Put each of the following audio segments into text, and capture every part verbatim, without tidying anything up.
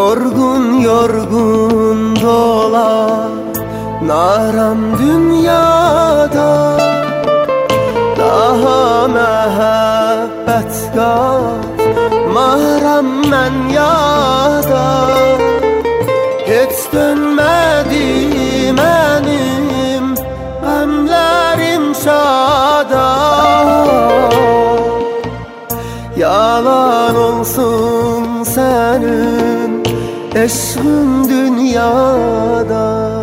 Yorgun yorgun dolanarım dünyada, daha mehabbet katmaram mən yada. Heç dönmədi mənim qəmlərim şada. Yalan olsun sənin eşqin dünyada.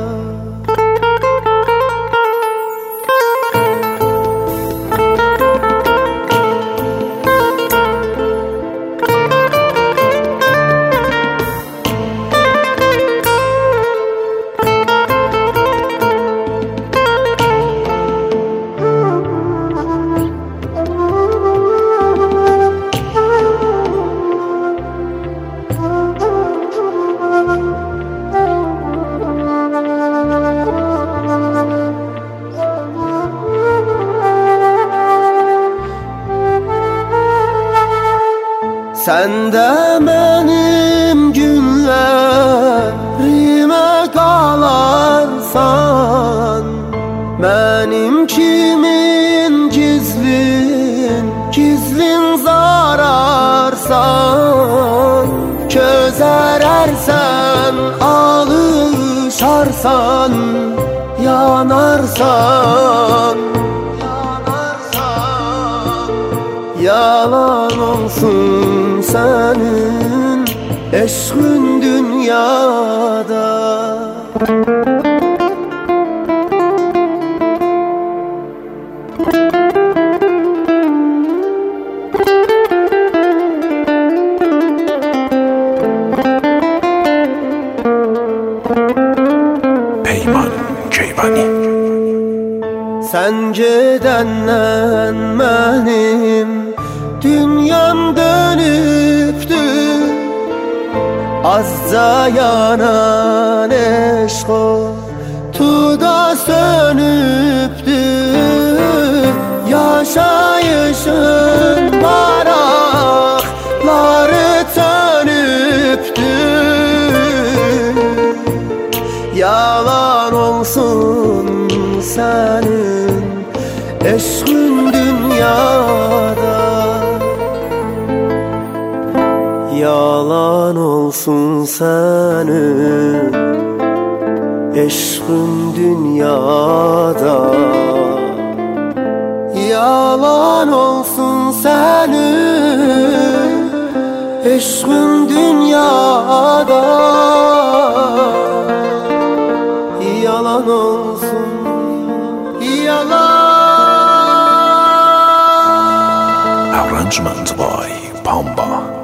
Sen de benim günlerime kalarsan, benim kimin gizlin, gizlin zararsan, közerersen, alışarsan, yanarsan, yalan olsun senin eşqin dünyada. Peyman Keyvani. Sen gedəndən mənim dünyam dönübdür, azca yanan eşq o tuda sönübdür. Yaşayışın maraqları sönübdür. Yalan olsun senin eşqin dünyada. Yalan olsun senin eşqin dünyada. Yalan olsun senin eşqin dünyada. Yalan olsun, yalan. Arrangement by Pamba.